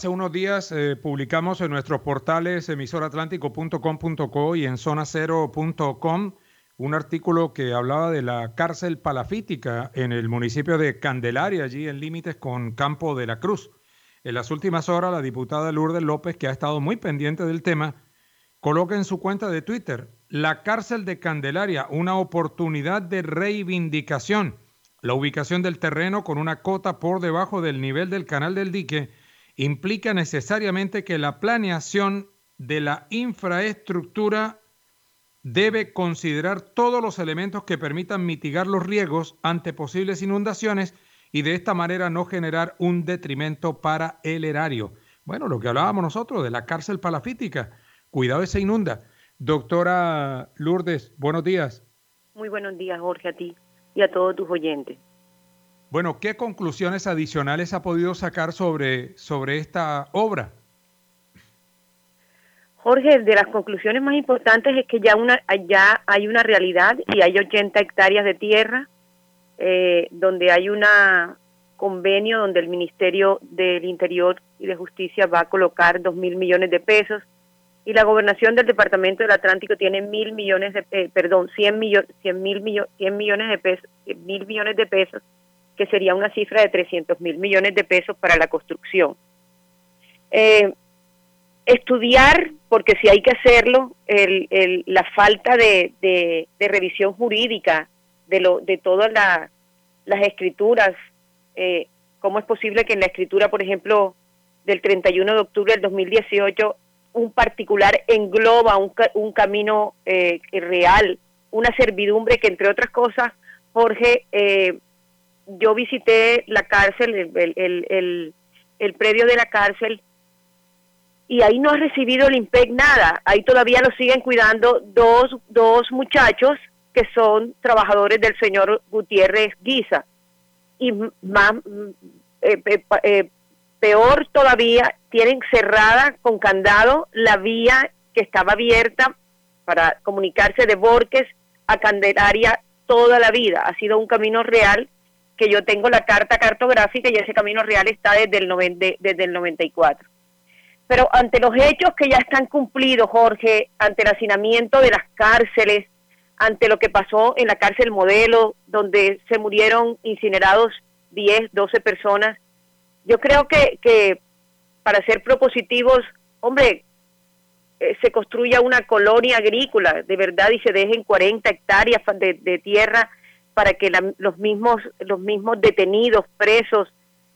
Hace unos días publicamos en nuestros portales emisoratlántico.com.co y en zonacero.com un artículo que hablaba de la cárcel palafítica en el municipio de Candelaria, allí en límites con Campo de la Cruz. En las últimas horas, la diputada Lourdes López, que ha estado muy pendiente del tema, coloca en su cuenta de Twitter: la cárcel de Candelaria, una oportunidad de reivindicación. La ubicación del terreno con una cota por debajo del nivel del canal del dique implica necesariamente que la planeación de la infraestructura debe considerar todos los elementos que permitan mitigar los riesgos ante posibles inundaciones y de esta manera no generar un detrimento para el erario. Bueno, lo que hablábamos nosotros de la cárcel palafítica. Cuidado, se inunda. Doctora Lourdes, buenos días. Muy buenos días, Jorge, a ti y a todos tus oyentes. Bueno, ¿qué conclusiones adicionales ha podido sacar sobre esta obra? Jorge, de las conclusiones más importantes es que ya hay una realidad y hay 80 hectáreas de tierra donde hay un convenio donde el Ministerio del Interior y de Justicia va a colocar 2.000 millones de pesos y la gobernación del Departamento del Atlántico tiene 1.000 millones de 100 millones de pesos, que sería una cifra de 300.000 millones de pesos para la construcción. Estudiar, porque si hay que hacerlo, la falta de revisión jurídica de todas las escrituras. ¿Cómo es posible que en la escritura, por ejemplo, del 31 de octubre del 2018, un particular engloba un camino real, una servidumbre que, entre otras cosas, Jorge, yo visité la cárcel, el predio de la cárcel, y ahí no ha recibido el IMPEC nada. Ahí todavía lo siguen cuidando dos muchachos que son trabajadores del señor Gutiérrez Guisa. Y más peor todavía, tienen cerrada con candado la vía que estaba abierta para comunicarse de Borques a Candelaria toda la vida. Ha sido un camino real que yo tengo la carta cartográfica y ese camino real está desde el 94. Pero ante los hechos que ya están cumplidos, Jorge, ante el hacinamiento de las cárceles, ante lo que pasó en la cárcel Modelo, donde se murieron incinerados 10, 12 personas, yo creo que para ser propositivos, hombre, se construya una colonia agrícola, de verdad, y se dejen 40 hectáreas de tierra para que los mismos detenidos, presos,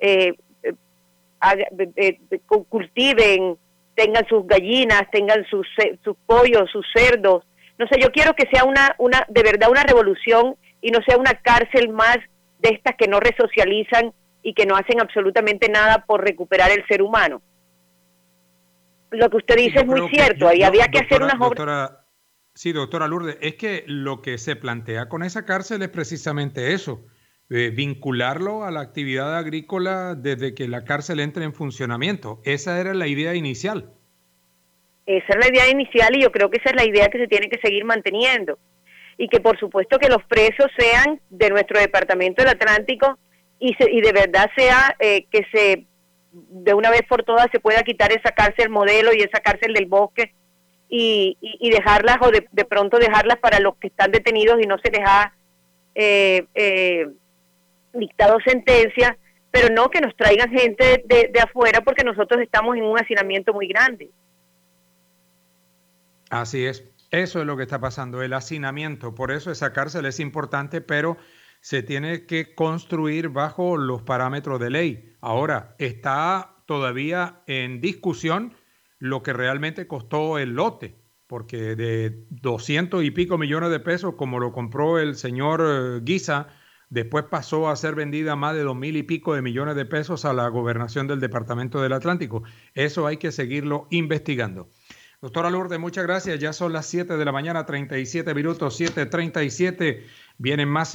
cultiven, tengan sus gallinas, tengan sus pollos, sus cerdos. No sé, yo quiero que sea de verdad una revolución y no sea una cárcel más de estas que no resocializan y que no hacen absolutamente nada por recuperar el ser humano. Lo que usted dice es muy cierto, ahí había que hacer unas obras. Sí, doctora Lourdes, es que lo que se plantea con esa cárcel es precisamente eso, vincularlo a la actividad agrícola desde que la cárcel entre en funcionamiento. Esa era la idea inicial. Esa es la idea inicial y yo creo que esa es la idea que se tiene que seguir manteniendo. Y que por supuesto que los presos sean de nuestro Departamento del Atlántico y de verdad sea que de una vez por todas se pueda quitar esa cárcel Modelo y esa cárcel del Bosque y dejarlas, o de pronto dejarlas para los que están detenidos y no se les ha dictado sentencia, pero no que nos traigan gente de afuera, porque nosotros estamos en un hacinamiento muy grande. Así es, eso es lo que está pasando, el hacinamiento. Por eso esa cárcel es importante, pero se tiene que construir bajo los parámetros de ley. Ahora, está todavía en discusión lo que realmente costó el lote, porque de 200 y pico millones de pesos, como lo compró el señor Guisa, después pasó a ser vendida más de 2.000 y pico de millones de pesos a la gobernación del Departamento del Atlántico. Eso hay que seguirlo investigando. Doctora Lourdes, muchas gracias. Ya son las 7 de la mañana, 37 minutos, 7:37. Vienen más